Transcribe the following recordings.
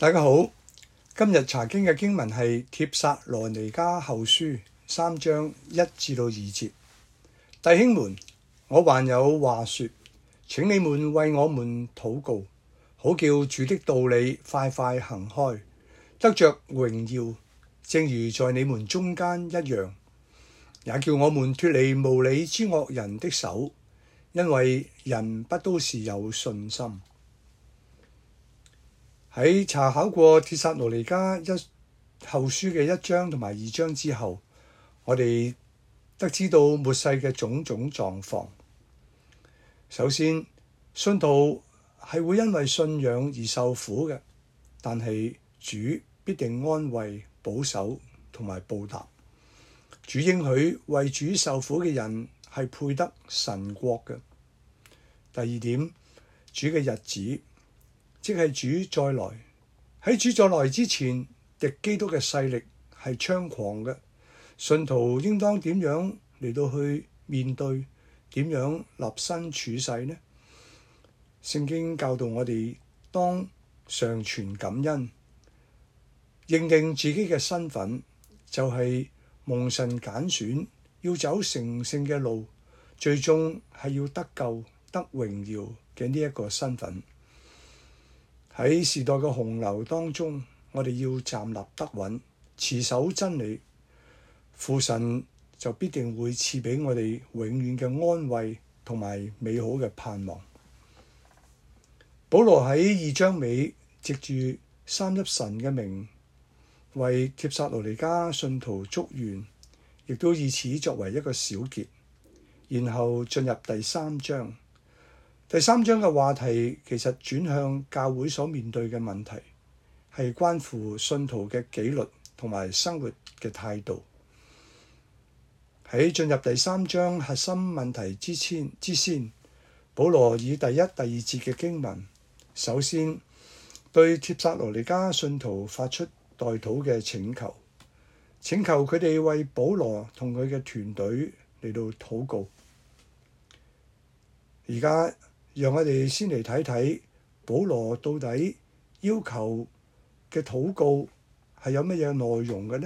大家好，今日查經嘅經文係帖撒羅尼迦後書3章1至2節。弟兄們，我還有話說，請你們為我們禱告，好叫主的道理快快行開，得着榮耀，正如在你們中間一樣，也叫我們脫離無理之惡人的手，因為人不都是有信心。喺查考過帖撒羅尼迦後書嘅1章同埋2章之後，我哋得知到末世嘅種種狀況。首先，信徒係會因為信仰而受苦嘅，但係主必定安慰、保守同埋報答。主應許為主受苦嘅人係配得神國嘅。第二點，主嘅日子，即係主再來。喺主再來之前，敵基督嘅勢力係猖狂嘅。信徒應當點樣嚟到去面對？點樣立身處世呢？聖經教導我哋當常存感恩，認定自己嘅身份，就係蒙神揀選，要走成聖嘅路，最終係要得救、得榮耀嘅呢一個身份。喺時代嘅洪流當中，我哋要站立得穩，持守真理，父神就必定會賜俾我哋永遠嘅安慰同埋美好嘅盼望。保羅喺2章尾藉住三一神嘅名，為帖撒羅尼迦信徒祝願，亦都以此作為一個小結，然後進入第3章。第3章嘅話題其實轉向教會所面對嘅問題，係關乎信徒嘅紀律同埋生活嘅態度。喺進入第3章核心問題之先，保羅以第1、第2節嘅經文，首先對帖撒羅尼迦信徒發出代禱嘅請求佢哋為保羅同佢嘅團隊嚟到禱告。而家讓我哋先嚟睇睇保羅到底要求嘅禱告係有乜嘢內容嘅呢？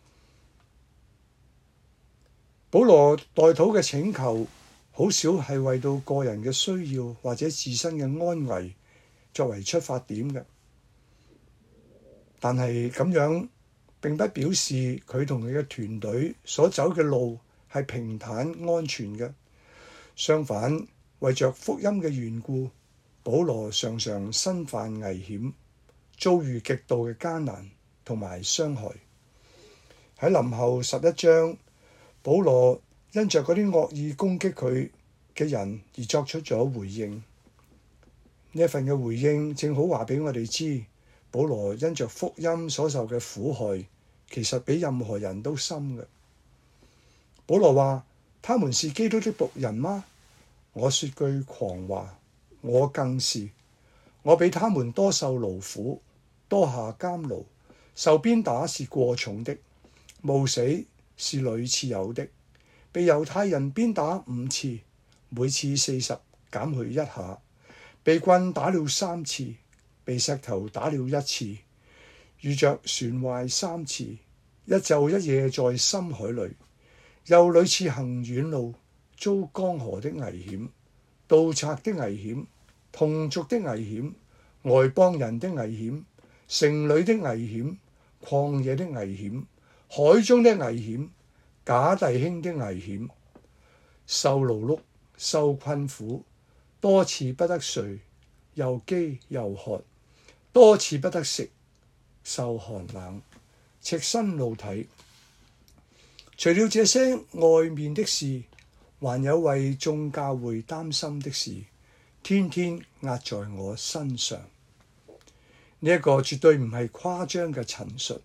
保羅代禱嘅請求好少係為到個人嘅需要或者自身嘅安危作為出發點嘅，但係咁樣並不表示佢同佢嘅團隊所走嘅路係平坦安全嘅。相反，為着福音嘅緣故，保羅常常身犯危險，遭遇極度嘅艱難同埋傷害。喺林後11章，保羅因着嗰啲惡意攻擊佢嘅人而作出咗回應。呢一份嘅回應正好話俾我哋知，保羅因着福音所受嘅苦害，其實比任何人都深嘅。保羅話：他們是基督的僕人嗎？我說句狂話，我更是。我比他們多受勞苦，多下監牢，受鞭打是過重的，冒死是屢次有的，被猶太人鞭打5次，每次40減去1下，被棍打了3次，被石頭打了1次，遇着船壞3次，一晝一夜在深海裏，又屢次行遠路，遭江河的危險、盜賊的危險、同族的危險、外邦人的危險、城裏的危險、曠野的危險、海中的危險、假弟兄的危險，受勞碌、受困苦，多次不得睡，又飢又渴，多次不得食，受寒冷，赤身露體。除了這些外面的事，還有為眾教會擔心的事，天天壓在我身上。呢一個絕對唔係誇張嘅陳述。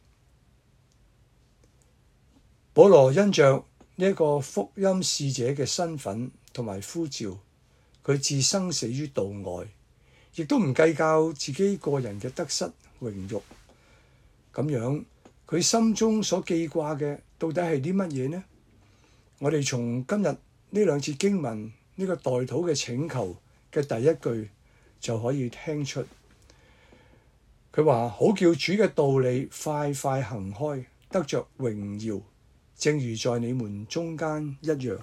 保羅因着呢一個福音使者嘅身份同埋呼召，佢置生死於度外，亦都唔計較自己個人嘅得失榮辱。咁樣佢心中所記掛嘅到底係啲乜嘢呢？我哋從今日呢2節經文呢個代禱嘅請求嘅第1句就可以聽出， 佢話好叫主嘅道理快快行開，得着榮耀，正如在你們中間一樣。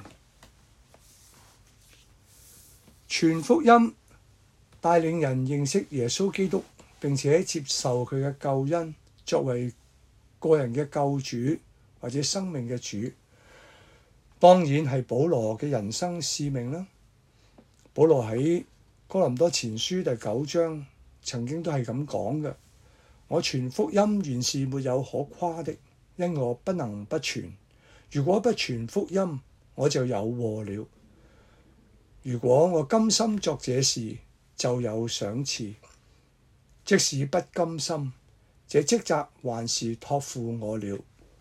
傳福音帶領人認識耶穌基督，並且接受佢嘅救恩作為個人嘅救主或者生命嘅主，當然係保羅嘅人生使命啦。保羅喺哥林多前書第9章曾經都係咁講嘅：我傳福音原是沒有可誇的，因我不能不傳。如果不傳福音，我就有禍了。如果我甘心作這事，就有賞賜；即使不甘心，這職責還是託付我了。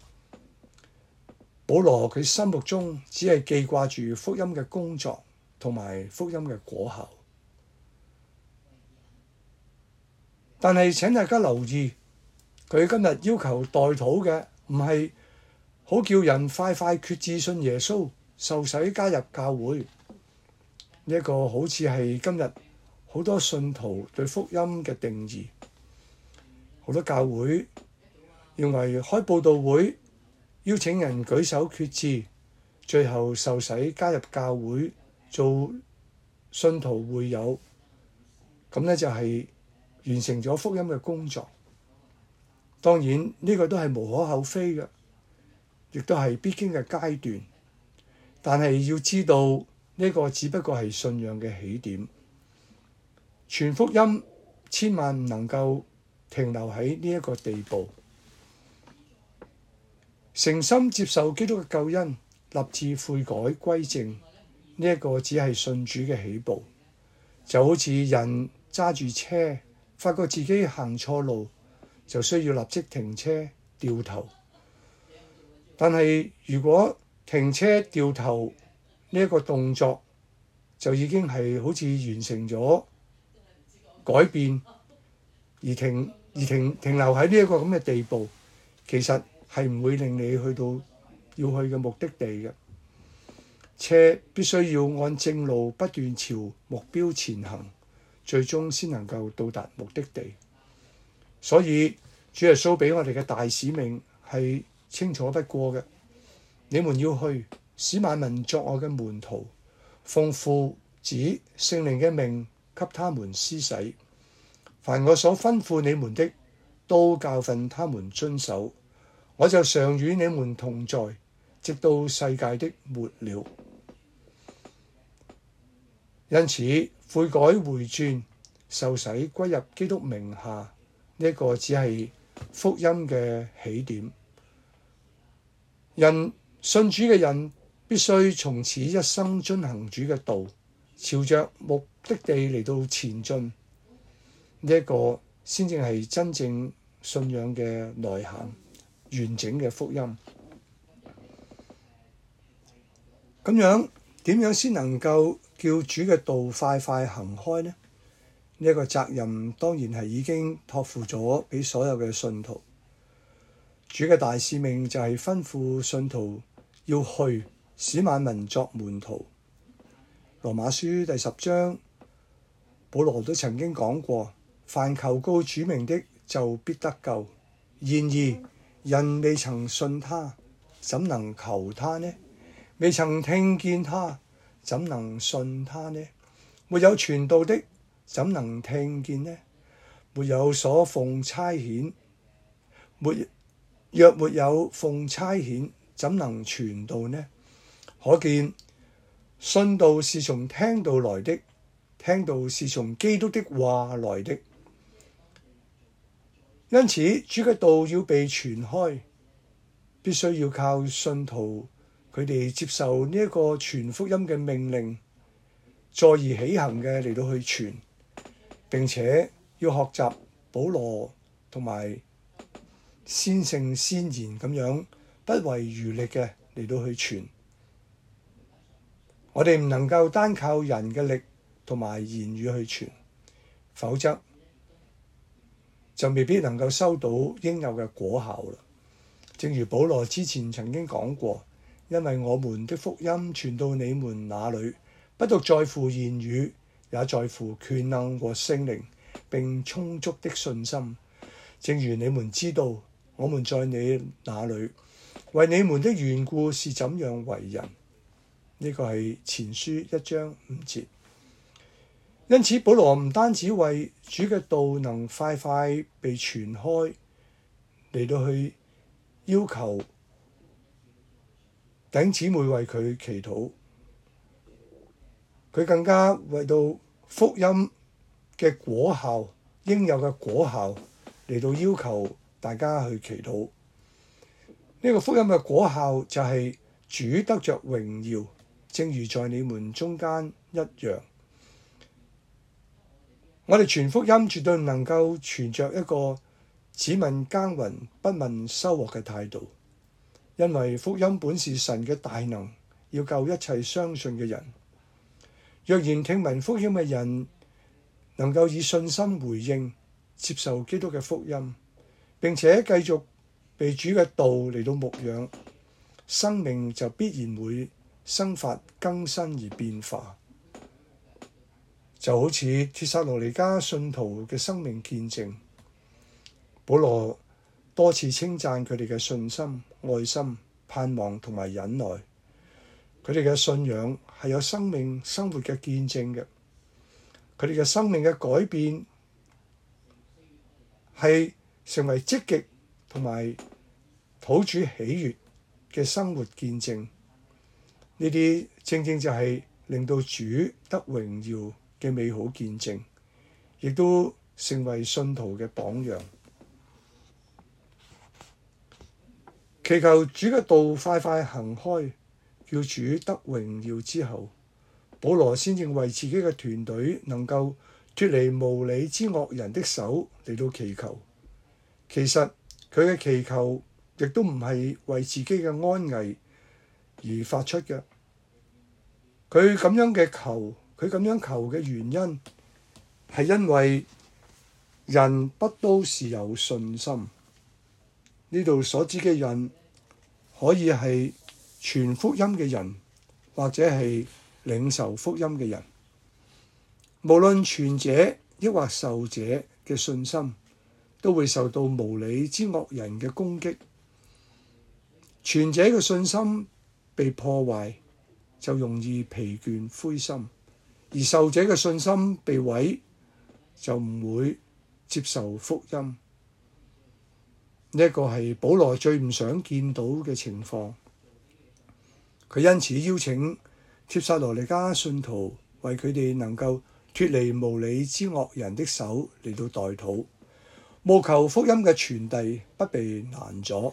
保羅佢心目中只係記掛住福音嘅工作同埋福音嘅果效，但係請大家留意，佢今日要求代禱嘅唔係好叫人快快決志信耶穌、受洗加入教會。呢一個好似係今日好多信徒對福音嘅定義。好多教會認為開佈道會，邀請人舉手決志，最後受洗加入教會做信徒會友，咁呢就係完成咗福音嘅工作。當然呢個都係無可厚非嘅，亦都係必經嘅階段。但係要知道呢個只不過係信仰嘅起點。傳福音千萬唔能夠停留喺呢一個地步。誠心接受基督嘅救恩，立志悔改歸正，呢一個只係信主嘅起步。就好似人揸住車，發覺自己行錯路，就需要立即停車掉頭。但係如果停車掉頭呢一個動作就已經係好似完成咗改變，而停留喺呢一個咁嘅地步，其實係唔會令你去到要去嘅目的地嘅。車必須要按正路不斷朝目標前行，最終先能夠到達目的地。所以主耶穌俾我哋嘅大使命係清楚不過嘅。你們要去，使萬民作我嘅門徒，奉父子聖靈嘅名給他們施洗，凡我所吩咐你們的，都教訓他們遵守。我就常與你們同在，直到世界的末了。因此悔改回轉，受洗歸入基督名下，呢一個只係福音嘅起點。信主嘅人必須從此一生遵行主嘅道，朝着目的地嚟到前進。呢一個先至係真正信仰嘅內涵，完整嘅福音。咁樣點樣先能夠叫主嘅道快快行開呢？呢一個責任當然係已經託付咗俾所有嘅信徒。主嘅大使命就係吩咐信徒要去，使萬民作門徒。羅馬書第10章，保羅都曾經講過：凡求告主名的，就必得救。然而人未曾信他，怎能求他呢？未曾聽見他，怎能信他呢？沒有傳道的，怎能聽見呢？沒有所奉差遣，若沒有奉差遣，怎能傳道呢？可見信道是從聽道來的，聽道是從基督的話來的。因此主嘅道要被傳開，必須要靠信徒佢哋接受呢一個傳福音嘅命令，坐而起行嘅嚟到去傳，並且要學習保羅同埋先聖先賢咁樣不遺餘力嘅嚟到去傳。我哋唔能夠單靠人嘅力同埋言語去傳，否則就未必能夠收到應有嘅果效啦。正如保羅之前曾經講過，因為我們的福音傳到你們那裡，不獨在乎言語，也在乎權能和聖靈，並充足的信心， 正如你們知道，我們在你那裏為你們的緣故是怎樣為人。呢個係前書1章5節。因此，保羅唔單止為主嘅道能快快被傳開嚟到去要求弟兄姊妹為佢祈禱，佢更加為到福音嘅果效，應有嘅果效嚟到要求大家去祈禱。呢個福音嘅果效就係主得着榮耀，正如在你們中間一樣。我哋傳福音絕對唔能夠存着一個只問耕耘不問收穫嘅態度，因為福音本是神嘅大能，要救一切相信嘅人。若然聽聞福音嘅人能夠以信心回應，接受基督嘅福音，並且繼續被主嘅道嚟到牧養，生命就必然會生發更新而變化。就好似帖撒羅尼迦信徒嘅生命見證，保羅多次稱讚佢哋嘅信心、愛心、盼望同埋忍耐。佢哋嘅信仰係有生命生活嘅見證嘅，佢哋嘅生命嘅改變係成為積極同埋討主喜悅嘅生活見證。呢啲正正就係令到主得榮耀嘅美好見證，亦都成為信徒嘅榜樣。祈求主嘅道快快行開，叫主得榮耀之後，保羅先至為自己嘅團隊能夠脫離無理之惡人的手嚟到祈求。其實佢嘅祈求亦都唔係為自己嘅安危而發出嘅，佢咁樣求嘅原因係因為人不都是有信心。呢度所指嘅人可以係傳福音嘅人，或者係領受福音嘅人。無論傳者抑或受者嘅信心，都會受到無理之惡人嘅攻擊。傳者嘅信心被破壞，就容易疲倦灰心。而受者嘅信心被毀，就唔會接受福音。呢一個係保羅最唔想見到嘅情況。佢因此邀請帖撒羅尼迦信徒為佢哋能夠脫離無理之惡人的手嚟到代禱，務求福音嘅傳遞不被攔阻。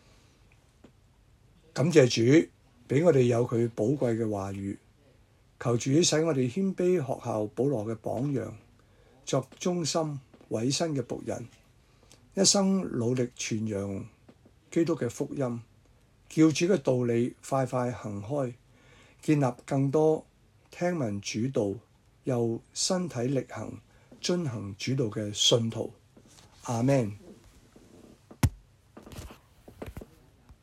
感謝主俾我哋有佢寶貴嘅話語。求主使我哋謙卑學效保羅嘅榜樣，作忠心委身嘅僕人，一生努力傳揚基督嘅福音，叫主嘅道理快快行開，建立更多聽聞主道又身體力行遵行主道嘅信徒。阿們。